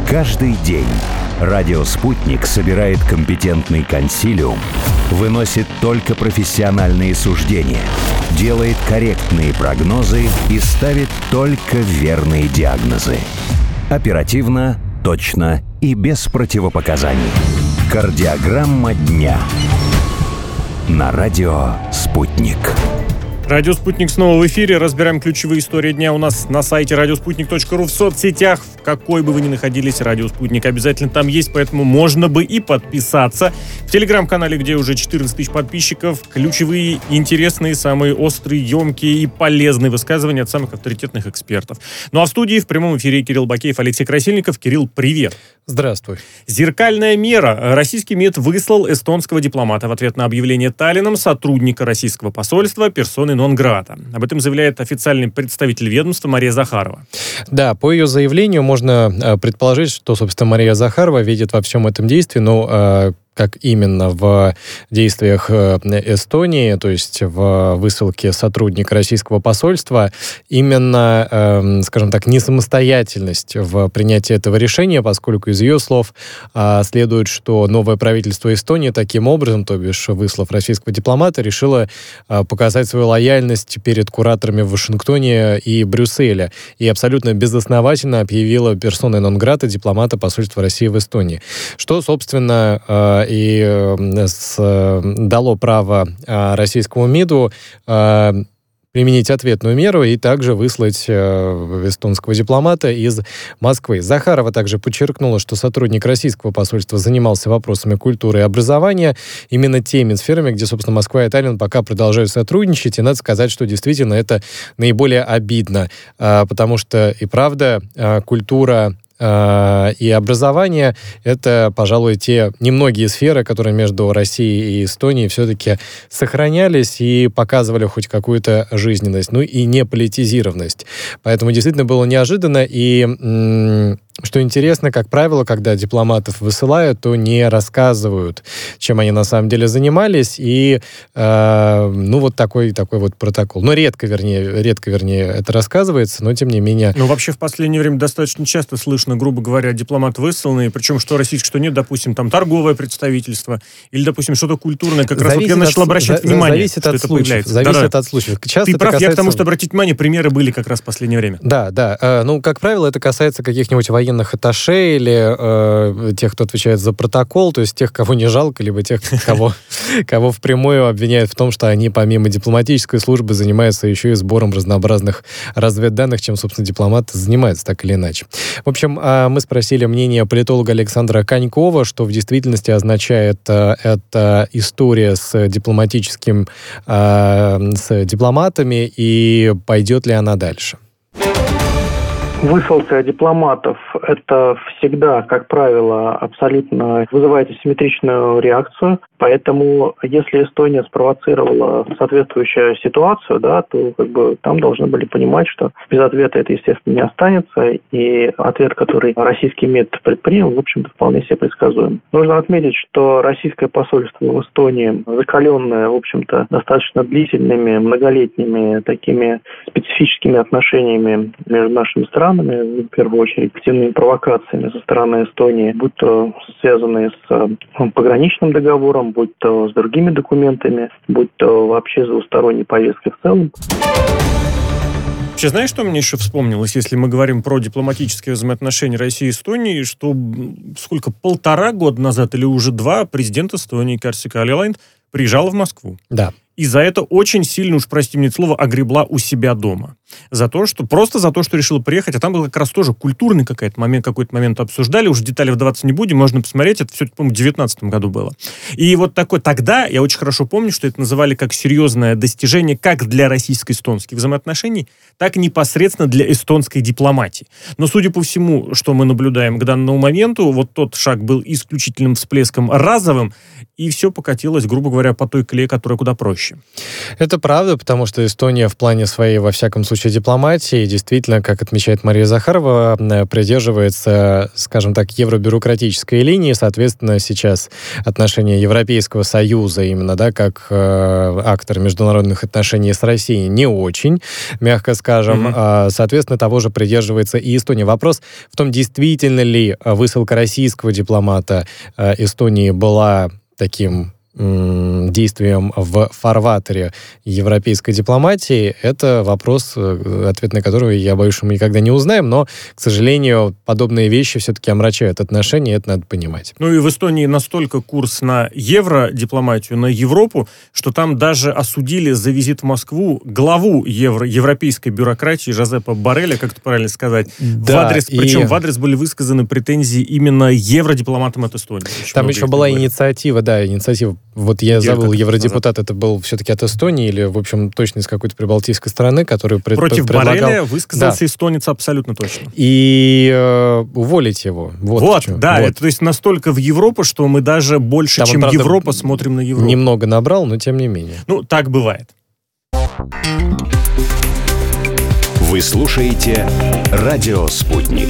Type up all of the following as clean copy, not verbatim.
Каждый день радио «Спутник» собирает компетентный консилиум, выносит только профессиональные суждения, делает корректные прогнозы и ставит только верные диагнозы. Оперативно, точно и без противопоказаний. Кардиограмма дня. На радио «Спутник». Радио «Спутник» снова в эфире. Разбираем ключевые истории дня у нас на сайте radiosputnik.ru, в соцсетях. В какой бы вы ни находились, «Радио Спутник» обязательно там есть, поэтому можно бы и подписаться. В телеграм-канале, где уже 14 тысяч подписчиков, ключевые, интересные, самые острые, емкие и полезные высказывания от самых авторитетных экспертов. Ну а в студии в прямом эфире Кирилл Бакеев, Алексей Красильников. Кирилл, привет. Здравствуй. Зеркальная мера. Российский МИД выслал эстонского дипломата в ответ на объявление Таллином сотрудника российского посольства персоны нон-грата. Об этом заявляет официальный представитель ведомства Мария Захарова. Да, по ее заявлению можно предположить, что, собственно, Мария Захарова видит во всем этом действии, как именно в действиях Эстонии, то есть в высылке сотрудника российского посольства, именно, скажем так, несамостоятельность в принятии этого решения, поскольку из ее слов следует, что новое правительство Эстонии таким образом, то бишь выслав российского дипломата, решило показать свою лояльность перед кураторами в Вашингтоне и Брюсселе и абсолютно безосновательно объявила персоной нон-грата дипломата посольства России в Эстонии. Что, собственно, дало право российскому МИДу применить ответную меру и также выслать эстонского дипломата из Москвы. Захарова также подчеркнула, что сотрудник российского посольства занимался вопросами культуры и образования, именно теми сферами, где, собственно, Москва и Таллин пока продолжают сотрудничать, и надо сказать, что действительно это наиболее обидно, потому что и правда культура и образование — это, пожалуй, те немногие сферы, которые между Россией и Эстонией все-таки сохранялись и показывали хоть какую-то жизненность, и не политизированность. Поэтому действительно было неожиданно, и что интересно, как правило, когда дипломатов высылают, то не рассказывают, чем они на самом деле занимались, и вот такой вот протокол. Но редко, вернее, это рассказывается, но тем не менее... Вообще в последнее время достаточно часто слышно, грубо говоря, дипломат высланный, причем что российский, что нет, допустим, там торговое представительство, или, допустим, что-то культурное, как раз я начал обращать внимание, что это появляется. Зависит от случаев. Часто ты прав, я к тому, что обратить внимание, примеры были как раз в последнее время. Да. Как правило, это касается каких-нибудь военных атташе или тех, кто отвечает за протокол, то есть тех, кого не жалко, либо тех, кого впрямую обвиняют в том, что они помимо дипломатической службы занимаются еще и сбором разнообразных разведданных, чем, собственно, дипломат занимается так или иначе. В общем, мы спросили мнение политолога Александра Конькова, что в действительности означает эта история с дипломатами и пойдет ли она дальше. Высылка дипломатов – это всегда, как правило, абсолютно вызывает асимметричную реакцию. Поэтому, если Эстония спровоцировала соответствующую ситуацию, то там должны были понимать, что без ответа это, естественно, не останется. И ответ, который российский МИД предпринял, в общем-то, вполне себе предсказуем. Нужно отметить, что российское посольство в Эстонии, закаленное, в общем-то, достаточно длительными, многолетними такими специфическими отношениями между нашими странами, в первую очередь, активными провокациями со стороны Эстонии, будь то связанные с пограничным договором, будь то с другими документами, будь то вообще с двусторонней повесткой в целом. Вообще, знаешь, что мне еще вспомнилось, если мы говорим про дипломатические взаимоотношения России и Эстонии, что 1,5 года назад или уже 2 президент Эстонии Kersti Kaljulaid приезжала в Москву. Да. И за это очень сильно, уж прости мне это слово, огребла у себя дома. Просто за то, что решила приехать. А там был как раз тоже культурный какой-то момент обсуждали. Уже детали вдаваться не будем, можно посмотреть. Это все, по-моему, в 2019 году было. И вот тогда, я очень хорошо помню, что это называли как серьезное достижение как для российско-эстонских взаимоотношений, так и непосредственно для эстонской дипломатии. Но, судя по всему, что мы наблюдаем к данному моменту, вот тот шаг был исключительным всплеском разовым, и все покатилось, грубо говоря, по той колее, которая куда проще. проще. Это правда, потому что Эстония в плане своей, во всяком случае, дипломатии действительно, как отмечает Мария Захарова, придерживается, скажем так, евробюрократической линии. Соответственно, сейчас отношения Европейского Союза именно, да, как актор международных отношений с Россией не очень, мягко скажем. Соответственно, того же придерживается и Эстония. Вопрос в том, действительно ли высылка российского дипломата Эстонии была таким действием в фарватере европейской дипломатии, это вопрос, ответ на который, я боюсь, что мы никогда не узнаем, но, к сожалению, подобные вещи все-таки омрачают отношения, и это надо понимать. Ну и в Эстонии настолько курс на евродипломатию, на Европу, что там даже осудили за визит в Москву главу европейской бюрократии Жозепа Борреля, как это правильно сказать, да, причем в адрес были высказаны претензии именно евродипломатам от Эстонии. Там еще была инициатива, вот я забыл, евродепутат это был все-таки от Эстонии или, в общем, точно из какой-то прибалтийской страны, который против предлагал... Борреля высказался эстонец абсолютно точно. И уволить его. То есть настолько в Европу, что мы даже больше, там чем он, Европа, смотрим на Европу. Немного набрал, но тем не менее. Ну, так бывает. Вы слушаете «Радио Спутник».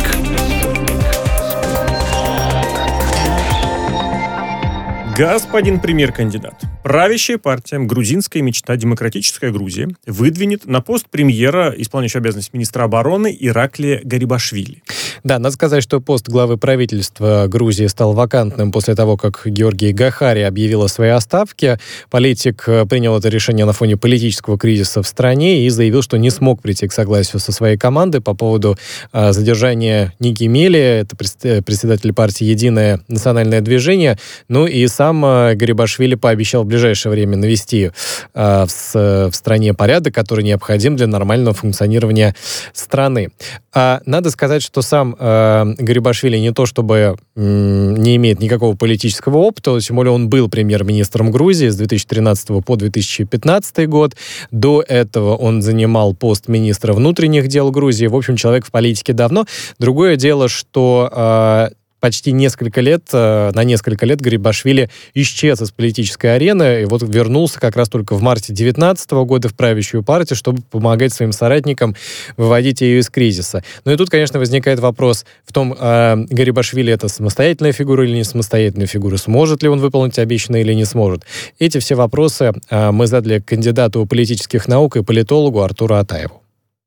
Господин премьер-кандидат. Правящая партия «Грузинская мечта. Демократическая Грузия» выдвинет на пост премьера, исполняющего обязанности министра обороны, Ираклия Гарибашвили. Да, надо сказать, что пост главы правительства Грузии стал вакантным после того, как Георгий Гахари объявил о своей отставке. Политик принял это решение на фоне политического кризиса в стране и заявил, что не смог прийти к согласию со своей командой по поводу задержания Ники Мели, это председатель партии «Единое национальное движение». Ну и сам Гарибашвили пообещал в ближайшее время навести в стране порядок, который необходим для нормального функционирования страны. Надо сказать, что сам Гарибашвили не то чтобы не имеет никакого политического опыта, тем более он был премьер-министром Грузии с 2013 по 2015 год. До этого он занимал пост министра внутренних дел Грузии. В общем, человек в политике давно. Другое дело, что почти на несколько лет Гарибашвили исчез из политической арены и вот вернулся как раз только в марте 2019 года в правящую партию, чтобы помогать своим соратникам выводить ее из кризиса. Ну и тут, конечно, возникает вопрос в том, Гарибашвили это самостоятельная фигура или не самостоятельная фигура, сможет ли он выполнить обещанное или не сможет. Эти все вопросы мы задали кандидату политических наук и политологу Артуру Атаеву.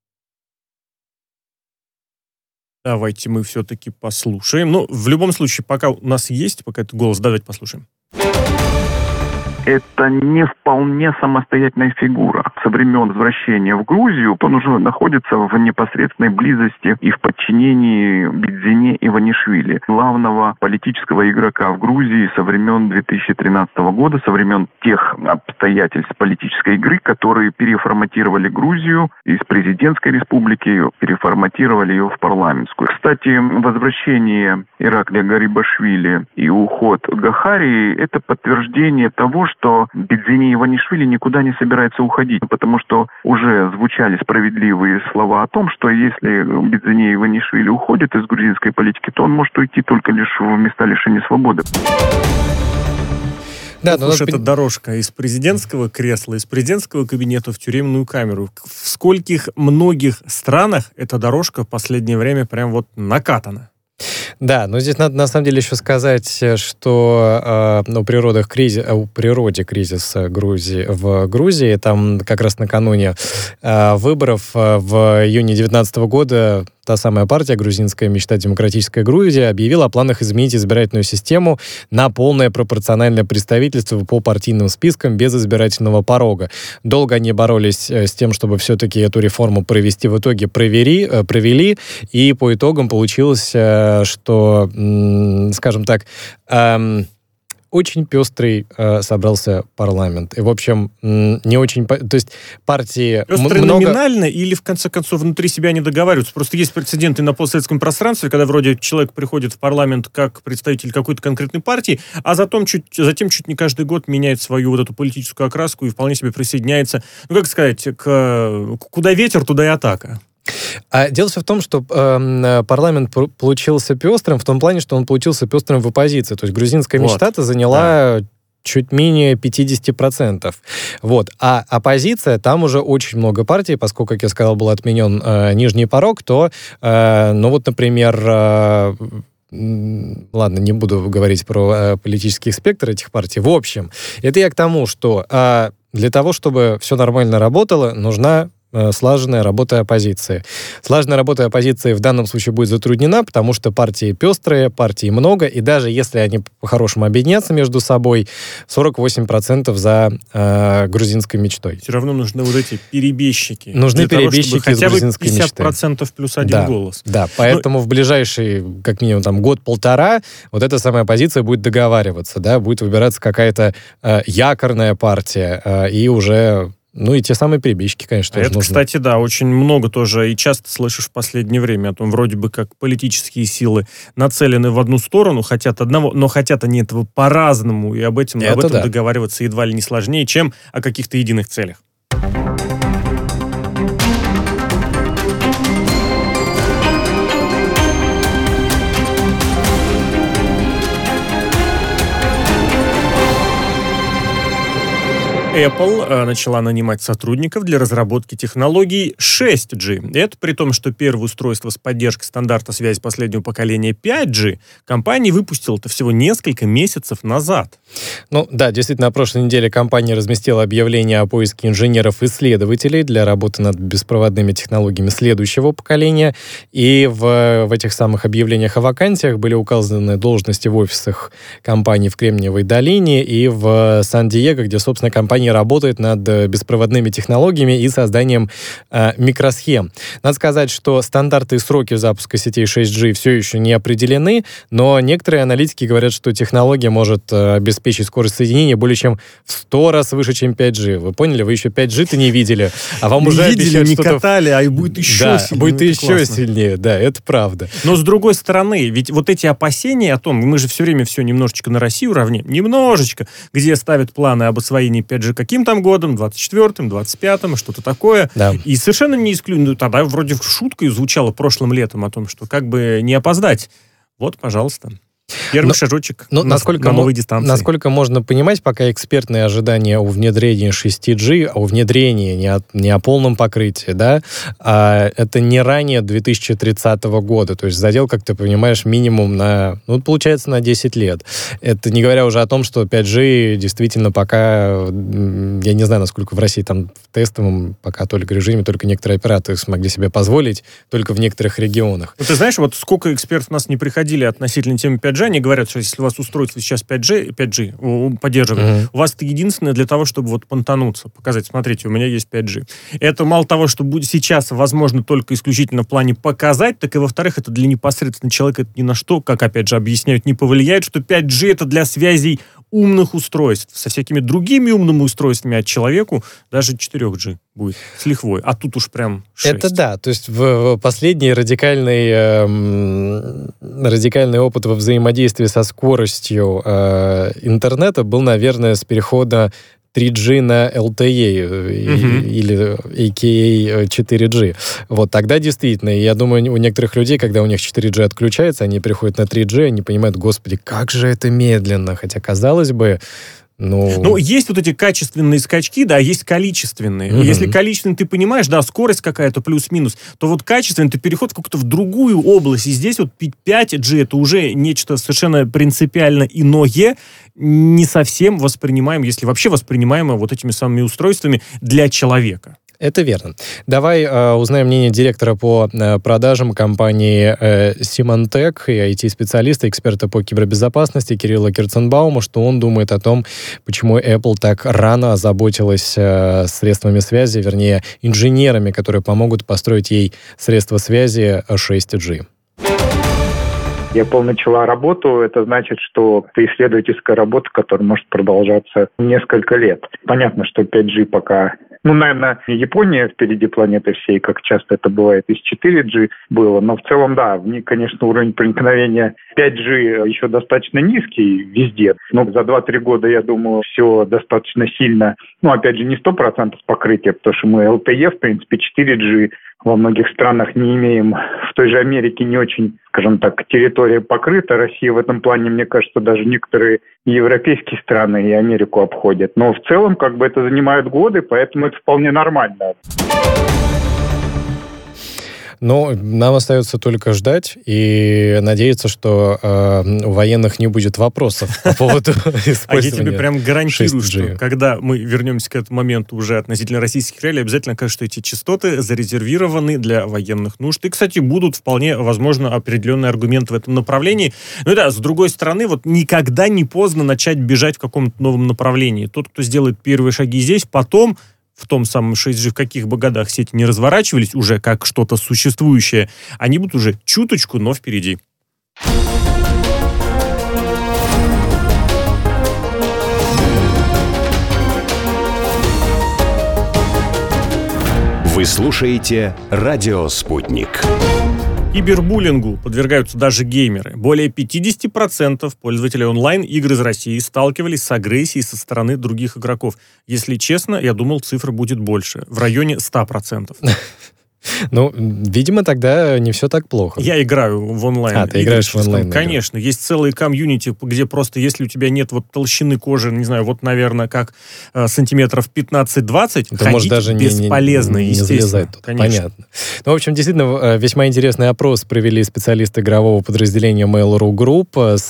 Давайте мы все-таки послушаем. Ну, в любом случае, пока у нас есть, пока этот голос, давайте послушаем. Это не вполне самостоятельная фигура. Со времен возвращения в Грузию он уже находится в непосредственной близости и в подчинении Бидзине Иванишвили, главного политического игрока в Грузии со времен 2013 года, со времен тех обстоятельств политической игры, которые переформатировали Грузию из президентской республики, переформатировали ее в парламентскую. Кстати, возвращение Ираклия Гарибашвили и уход Гахари – это подтверждение того, что Бидзине Иванишвили никуда не собирается уходить, потому что уже звучали справедливые слова о том, что если Бидзине Иванишвили уходит из грузинской политики, то он может уйти только лишь в места лишения свободы. Да, но это дорожка из президентского кресла, из президентского кабинета в тюремную камеру. В скольких многих странах эта дорожка в последнее время прям вот накатана. Да, но здесь надо на самом деле еще сказать, что о природе кризиса в Грузии, там как раз накануне выборов в июне 2019 года та самая партия «Грузинская мечта. Демократическая Грузия» объявила о планах изменить избирательную систему на полное пропорциональное представительство по партийным спискам без избирательного порога. Долго они боролись с тем, чтобы все-таки эту реформу провести. В итоге провели, и по итогам получилось, что, скажем так, очень пестрый собрался парламент. И, в общем, не очень... То есть партии... Пестрый номинально или, в конце концов, внутри себя не договариваются? Просто есть прецеденты на постсоветском пространстве, когда вроде человек приходит в парламент как представитель какой-то конкретной партии, а затем чуть не каждый год меняет свою вот эту политическую окраску и вполне себе присоединяется, ну, как сказать, куда ветер, туда и атака. А дело все в том, что парламент получился пестрым в том плане, что он получился пестрым в оппозиции. То есть грузинская мечта-то заняла чуть менее 50%. Вот. А оппозиция, там уже очень много партий, поскольку, как я сказал, был отменен нижний порог, то, например, ладно, не буду говорить про политический спектр этих партий. В общем, это я к тому, что для того, чтобы все нормально работало, нужна слаженная работа оппозиции. Слаженная работа оппозиции в данном случае будет затруднена, потому что партии пестрые, партий много, и даже если они по-хорошему объединятся между собой, 48% за грузинской мечтой. Все равно нужны вот эти перебежчики. Нужны перебежчики с грузинской мечтой. Хотя бы 50% плюс один голос. Да, поэтому в ближайший, как минимум, там, год-полтора вот эта самая оппозиция будет договариваться, да, будет выбираться какая-то якорная партия, и уже... и те самые перебежчики, конечно, тоже нужны. Кстати, да, очень много тоже и часто слышишь в последнее время о том, вроде бы как политические силы нацелены в одну сторону, хотят одного, но хотят они этого по-разному, и об этом договариваться едва ли не сложнее, чем о каких-то единых целях. Apple начала нанимать сотрудников для разработки технологий 6G. Это при том, что первое устройство с поддержкой стандарта связи последнего поколения 5G компания выпустила-то всего несколько месяцев назад. Да, действительно, на прошлой неделе компания разместила объявление о поиске инженеров-исследователей для работы над беспроводными технологиями следующего поколения. И в этих самых объявлениях о вакансиях были указаны должности в офисах компании в Кремниевой долине и в Сан-Диего, где, собственно, компания работает над беспроводными технологиями и созданием микросхем. Надо сказать, что стандарты и сроки запуска сетей 6G все еще не определены, но некоторые аналитики говорят, что технология может обеспечить скорость соединения более чем в 100 раз выше, чем 5G. Вы поняли? Вы еще 5G-то не видели, а вам уже обещают что-то... Не катали, а и будет еще сильнее. Будет еще сильнее, да, это правда. Но с другой стороны, ведь вот эти опасения о том, мы же все время все немножечко на Россию равняем, немножечко, где ставят планы об освоении 5G каким там годом, 24-м, 25-м, что-то такое. Да. И совершенно не исключено, тогда вроде шуткой звучало прошлым летом о том, что как бы не опоздать. Вот, пожалуйста. Первый шажочек на новой дистанции. Насколько можно понимать, пока экспертные ожидания о внедрении 6G, о внедрении, не о полном покрытии, да, это не ранее 2030 года. То есть задел, как ты понимаешь, минимум на, получается, на 10 лет. Это не говоря уже о том, что 5G действительно пока, я не знаю, насколько в России там в тестовом пока только режиме, только некоторые операторы смогли себе позволить, только в некоторых регионах. Ты знаешь, вот сколько экспертов у нас не приходили относительно темы 5G, они говорят, что если у вас устройство сейчас 5G поддерживает, у вас это единственное для того, чтобы вот понтануться, показать, смотрите, у меня есть 5G. Это мало того, что будет сейчас возможно только исключительно в плане показать, так и во-вторых, это для непосредственно человека это ни на что, как опять же объясняют, не повлияет, что 5G это для связей умных устройств со всякими другими умными устройствами, а человеку даже 4G будет с лихвой. А тут уж прям 6. Это да. То есть в последний радикальный опыт во взаимодействии со скоростью интернета был, наверное, с перехода 3G на LTE или AKA 4G. Вот тогда действительно, я думаю, у некоторых людей, когда у них 4G отключается, они переходят на 3G, они понимают, господи, как же это медленно. Хотя, казалось бы, есть вот эти качественные скачки, да, есть количественные. Если количественный ты понимаешь, да, скорость какая-то плюс-минус, то вот качественный ты переход в другую область. И здесь вот 5G это уже нечто совершенно принципиально иное, не совсем воспринимаем, если вообще воспринимаемо вот этими самыми устройствами для человека. Это верно. Давай узнаем мнение директора по продажам компании Symantec и IT-специалиста, эксперта по кибербезопасности Кирилла Кирценбаума, что он думает о том, почему Apple так рано озаботилась средствами связи, вернее, инженерами, которые помогут построить ей средства связи 6G. Apple начала работу, это значит, что это исследовательская работа, которая может продолжаться несколько лет. Понятно, что 5G пока... наверное, Япония впереди планеты всей, как часто это бывает, из 4G было. Но в целом, да, в ней, конечно, уровень проникновения 5G еще достаточно низкий везде. Но за 2-3 года, я думаю, все достаточно сильно, опять же, не 100% покрытия, потому что мы LTE, в принципе, 4G во многих странах не имеем. В той же Америке не очень, скажем так, территория покрыта. Россия в этом плане, мне кажется, даже некоторые европейские страны и Америку обходят. Но в целом это занимает годы, поэтому это вполне нормально. Но нам остается только ждать и надеяться, что у военных не будет вопросов по поводу использования 6G. А я тебе прям гарантирую, что когда мы вернемся к этому моменту уже относительно российских реалий, обязательно окажется, что эти частоты зарезервированы для военных нужд. И, кстати, будут вполне, возможно, определенные аргументы в этом направлении. Ну да, с другой стороны, никогда не поздно начать бежать в каком-то новом направлении. Тот, кто сделает первые шаги здесь, потом в том самом 6G, в каких бы годах сети не разворачивались уже как что-то существующее, они будут уже чуточку, но впереди. Вы слушаете «Радио Спутник». Кибербуллингу подвергаются даже геймеры. Более 50% пользователей онлайн-игр из России сталкивались с агрессией со стороны других игроков. Если честно, я думал, цифра будет больше. В районе 100%. Ну, видимо, тогда не все так плохо. Я играю в онлайн. Ты играешь в онлайн? Конечно. Есть целые комьюнити, где просто, если у тебя нет толщины кожи, не знаю, наверное, как сантиметров 15-20, ходить даже бесполезно, не естественно. Туда. Понятно. Ну, в общем, действительно, весьма интересный опрос провели специалисты игрового подразделения Mail.ru Group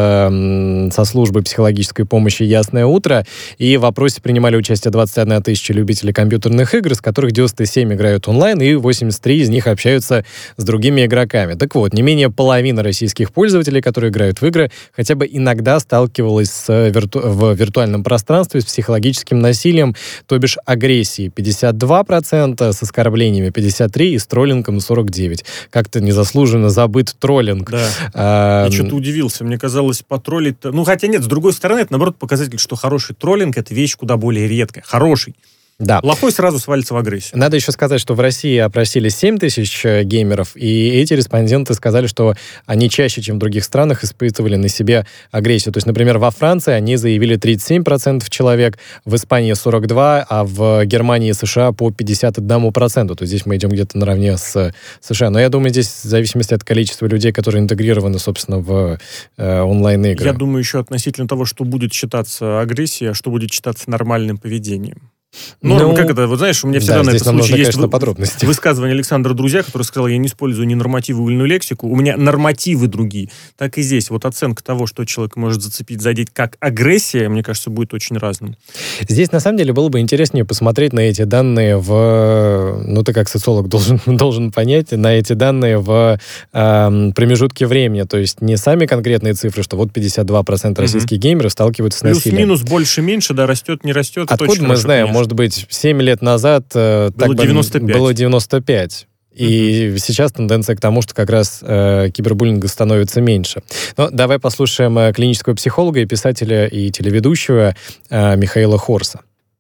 со службы психологической помощи «Ясное утро». И в опросе принимали участие 21 тысяча любителей компьютерных игр, из которых 97 играют онлайн, и 83 из них общаются с другими игроками. Так вот, не менее половины российских пользователей, которые играют в игры, хотя бы иногда сталкивалась в виртуальном пространстве с психологическим насилием, то бишь агрессией 52%, с оскорблениями 53% и с троллингом 49%. Как-то незаслуженно забыт троллинг. Да. Я что-то удивился. Мне казалось, потроллить-то... хотя нет, с другой стороны, это, наоборот, показатель, что хороший троллинг — это вещь куда более редкая. Хороший. Да. Плохой сразу свалится в агрессию. Надо еще сказать, что в России опросили 7 тысяч геймеров, и эти респонденты сказали, что они чаще, чем в других странах, испытывали на себе агрессию. То есть, например, во Франции они заявили 37% человек, в Испании 42%, а в Германии и США по 51%. То есть здесь мы идем где-то наравне с США. Но я думаю, здесь в зависимости от количества людей, которые интегрированы, собственно, в онлайн-игры. Я думаю, еще относительно того, что будет считаться агрессией, а что будет считаться нормальным поведением. Как это? Знаешь, у меня всегда на этот случай есть высказывание Александра Друзья, который сказал, я не использую ни нормативную лексику, у меня нормативы другие. Так и здесь. Оценка того, что человек может зацепить, задеть как агрессия, мне кажется, будет очень разным. Здесь, на самом деле, было бы интереснее посмотреть на эти данные ты как социолог должен понять, на эти данные в промежутке времени. То есть не сами конкретные цифры, что 52% российских геймеров сталкиваются с насилием. Плюс-минус, больше-меньше, да, растет, не растет. Откуда мы знаем? Конечно. Может быть, 7 лет назад было 95. Было 95. И сейчас тенденция к тому, что как раз кибербуллинга становится меньше. Но давай послушаем клинического психолога и писателя и телеведущего Михаила Хорса.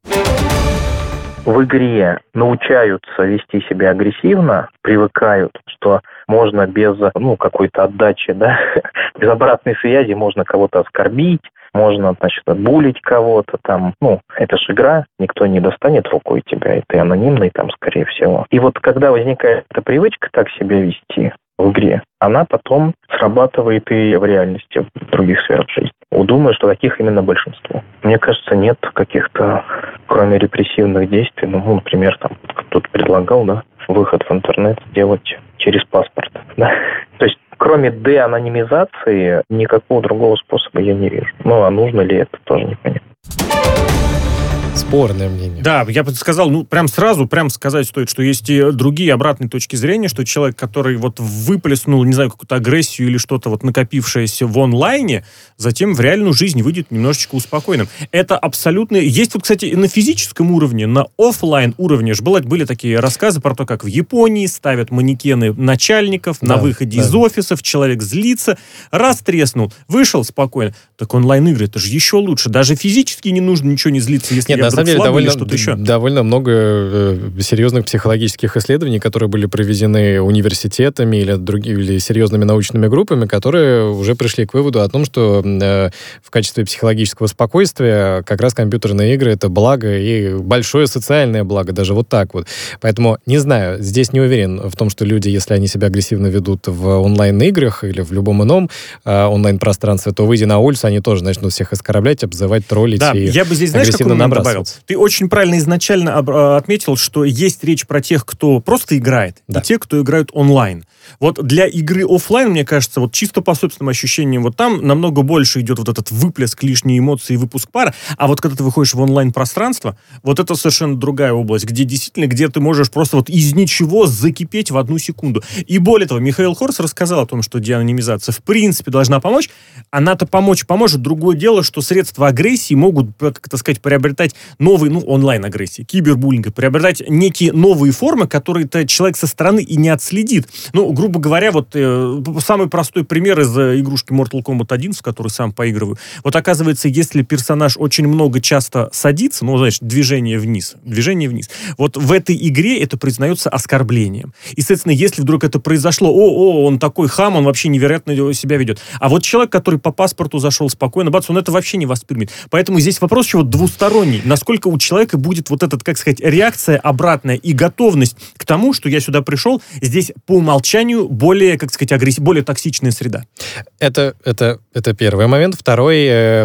В игре научаются вести себя агрессивно, привыкают, что можно без какой-то отдачи, без обратной связи можно кого-то оскорбить, можно, отбулить кого-то там. Это же игра, никто не достанет рукой тебя, и ты анонимный там, скорее всего. И когда возникает эта привычка так себя вести в игре, она потом срабатывает и в реальности, в других сферах жизни. Думаю, что таких именно большинство. Мне кажется, нет каких-то, кроме репрессивных действий, например, кто-то предлагал, выход в интернет сделать через паспорт, То есть, кроме деанонимизации, никакого другого способа я не вижу. А нужно ли это, тоже непонятно. Спорное мнение. Да, я бы сказал, прям сказать стоит, что есть и другие обратные точки зрения, что человек, который выплеснул, не знаю, какую-то агрессию или что-то накопившееся в онлайне, затем в реальную жизнь выйдет немножечко успокоенным. Это абсолютно... Есть кстати, и на физическом уровне, на офлайн уровне были такие рассказы про то, как в Японии ставят манекены начальников на выходе из офисов, человек злится, раз треснул, вышел спокойно. Так онлайн-игры, это же еще лучше. Даже физически не нужно ничего не злиться, если человек вдруг слабый или что-то еще. Довольно много серьезных психологических исследований, которые были проведены университетами или серьезными научными группами, которые уже пришли к выводу о том, что в качестве психологического спокойствия как раз компьютерные игры — это благо и большое социальное благо, даже вот так вот. Поэтому, не знаю, здесь не уверен в том, что люди, если они себя агрессивно ведут в онлайн-играх или в любом ином онлайн-пространстве, то, выйдя на улицу, они тоже начнут всех оскорблять, обзывать, троллить и я бы здесь, знаешь, агрессивно набрасываться. Ты очень правильно изначально отметил, что есть речь про тех, кто просто играет, и те, кто играют онлайн. Вот для игры офлайн, мне кажется, вот чисто по собственным ощущениям, вот там намного больше идет вот этот выплеск лишней эмоции и выпуск пара, а вот когда ты выходишь в онлайн-пространство, вот это совершенно другая область, где действительно, где ты можешь просто вот из ничего закипеть в одну секунду. И более того, Михаил Хорс рассказал о том, что деанонимизация в принципе должна помочь. Она-то поможет. Другое дело, что средства агрессии могут, как это сказать, приобретать новые, онлайн-агрессии, кибербуллинга, приобретать некие новые формы, которые-то человек со стороны и не отследит. Грубо говоря, вот самый простой пример из игрушки Mortal Kombat 11, в которую сам поигрываю. Вот оказывается, если персонаж очень много часто садится, движение вниз, вот в этой игре это признается оскорблением. И, соответственно, если вдруг это произошло, он такой хам, он вообще невероятно себя ведет. А вот человек, который по паспорту зашел спокойно, он это вообще не воспримет. Поэтому здесь вопрос еще двусторонний. Насколько у человека будет вот эта, реакция обратная и готовность к тому, что я сюда пришел, здесь по умолчанию более, более токсичная среда. Это первый момент. Второй,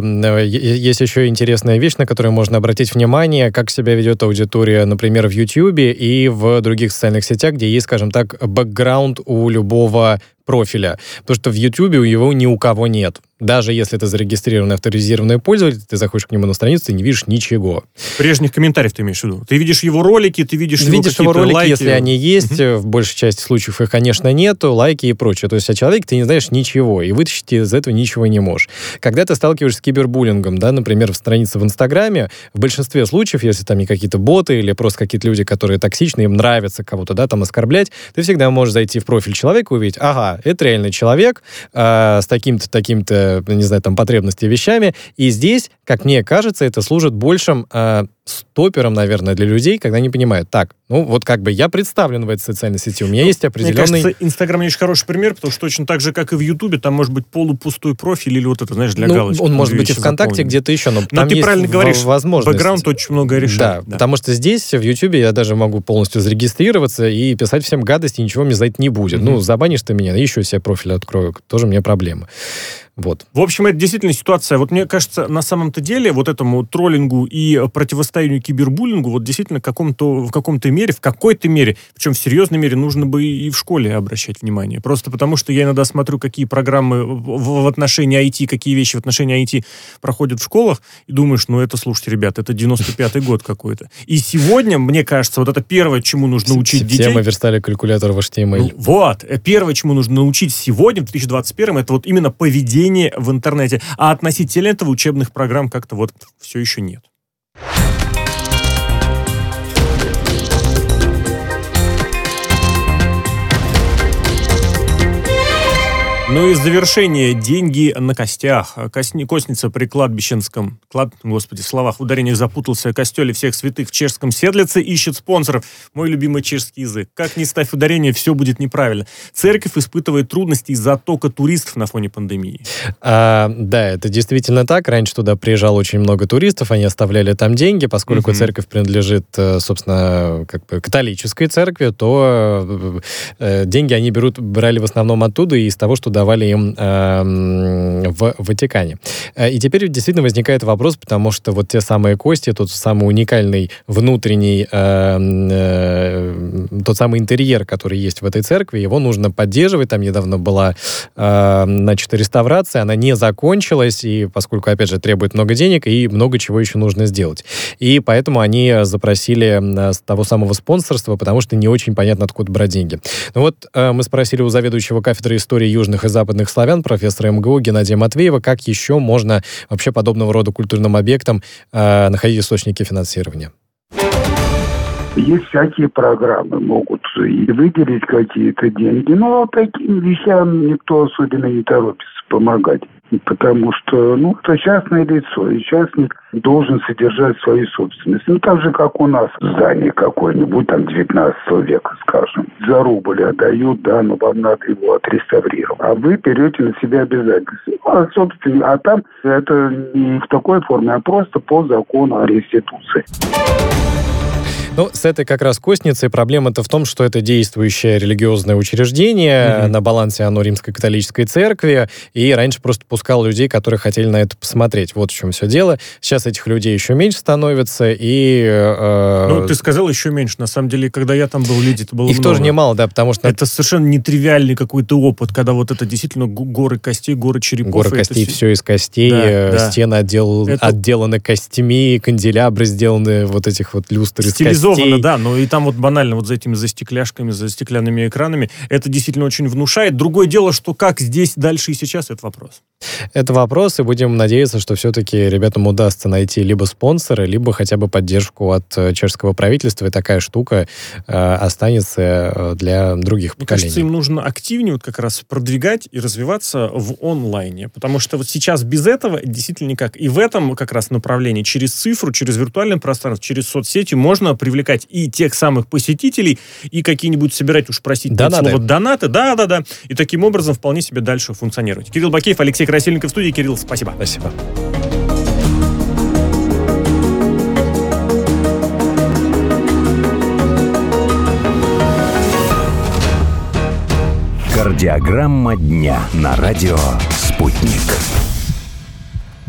есть еще интересная вещь, на которую можно обратить внимание, как себя ведет аудитория, например, в YouTube и в других социальных сетях, где есть, скажем так, бэкграунд у любого профиля. Потому что в YouTube его ни у кого нет. Даже если это зарегистрированный авторизированный пользователь, ты заходишь к нему на страницу, ты не видишь ничего. Прежних комментариев ты имеешь в виду? Ты видишь его ролики, ты видишь его ролики, лайки. Если они есть, в большей части случаев их, конечно, нету, лайки и прочее. То есть о человеке ты не знаешь ничего, и вытащить из этого ничего не можешь. Когда ты сталкиваешься с кибербуллингом, например, в странице в Инстаграме, в большинстве случаев, если там не какие-то боты или просто какие-то люди, которые токсичны, им нравится кого-то, оскорблять, ты всегда можешь зайти в профиль человека и увидеть, это реальный человек с таким-то, не знаю, потребностями, вещами. И здесь, как мне кажется, это служит большим стопером, наверное, для людей, когда они понимают, я представлен в этой социальной сети, у меня есть определенный... Мне кажется, Инстаграм не очень хороший пример, потому что точно так же, как и в Ютубе, там может быть полупустой профиль или для галочки. Он может быть и ВКонтакте, где-то еще, но там ты есть правильно говоришь, возможность. Бэкграунд очень многое решает. Да, потому что здесь, в Ютубе, я даже могу полностью зарегистрироваться и писать всем гадости, ничего мне за это не будет. Забанишь ты меня, еще себе профиль открою, тоже мне проблема. Вот. В общем, это действительно ситуация. Вот мне кажется, на самом-то деле вот этому троллингу и противостоянию кибербуллингу в какой-то мере, причем в серьезной мере, нужно бы и в школе обращать внимание. Просто потому, что я иногда смотрю, какие программы в отношении IT, какие вещи в отношении IT проходят в школах, и думаешь, это, слушайте, ребят, это 95-й год какой-то. И сегодня, мне кажется, вот это первое, чему нужно учить детей... Все мы верстали калькулятор в HTML. Первое, чему нужно научить сегодня, в 2021-м, это вот именно поведение в интернете. А относительно этого учебных программ как-то все еще нет. Ну и завершение. Деньги на костях. Костница при кладбищенском... Господи, в словах, в ударениях запутался. Костеле всех святых в чешском Седлице ищет спонсоров. Мой любимый чешский язык. Как ни ставь ударение, все будет неправильно. Церковь испытывает трудности из-за оттока туристов на фоне пандемии. Да, это действительно так. Раньше туда приезжало очень много туристов, они оставляли там деньги. Поскольку церковь принадлежит, собственно, католической церкви, то деньги они брали в основном оттуда и из того, что давали им в Ватикане. И теперь действительно возникает вопрос, потому что вот те самые кости, тот самый уникальный внутренний, тот самый интерьер, который есть в этой церкви, его нужно поддерживать. Там недавно была, реставрация, она не закончилась, и поскольку, опять же, требует много денег, и много чего еще нужно сделать. И поэтому они запросили того самого спонсорства, потому что не очень понятно, откуда брать деньги. Мы спросили у заведующего кафедры истории южных и западных славян, профессора МГУ Геннадия Матвеева, как еще можно вообще подобного рода культурным объектам находить источники финансирования. Есть всякие программы, могут и выделить какие-то деньги, но таким вещам никто особенно не торопится помогать. Потому что, это частное лицо, и частник должен содержать свою собственность. Так же, как у нас здание какое-нибудь, 19 века, скажем. За рубль отдают, но вам надо его отреставрировать. А вы берете на себя обязательства. Собственно, там это не в такой форме, а просто по закону о реституции. С этой как раз костницей проблема-то в том, что это действующее религиозное учреждение, на балансе оно Римской католической церкви, и раньше просто пускало людей, которые хотели на это посмотреть. Вот в чем все дело. Сейчас этих людей еще меньше становится, и... ты сказал еще меньше. На самом деле, когда я там был, это было их много. тоже немало, да, потому что... Это совершенно нетривиальный какой-то опыт, когда вот это действительно горы костей, горы черепов. Горы костей, все из костей, стены отделаны костями, канделябры сделаны, вот этих вот люстр из костей. Да, но и там вот банально за этими, за стекляшками, за стеклянными экранами, это действительно очень внушает. Другое дело, что как здесь дальше и сейчас, это вопрос. Это вопрос, и будем надеяться, что все-таки ребятам удастся найти либо спонсора, либо хотя бы поддержку от чешского правительства, и такая штука останется для других поколений. Мне кажется, им нужно активнее как раз продвигать и развиваться в онлайне, потому что вот сейчас без этого действительно никак. И в этом как раз направлении через цифру, через виртуальное пространство, через соцсети можно привлекать и тех самых посетителей, и какие-нибудь собирать, уж простите, донаты, да, и таким образом вполне себе дальше функционировать. Кирилл Бакеев, Алексей Красильников в студии. Кирилл, спасибо. Спасибо. Кардиограмма дня на радио «Спутник».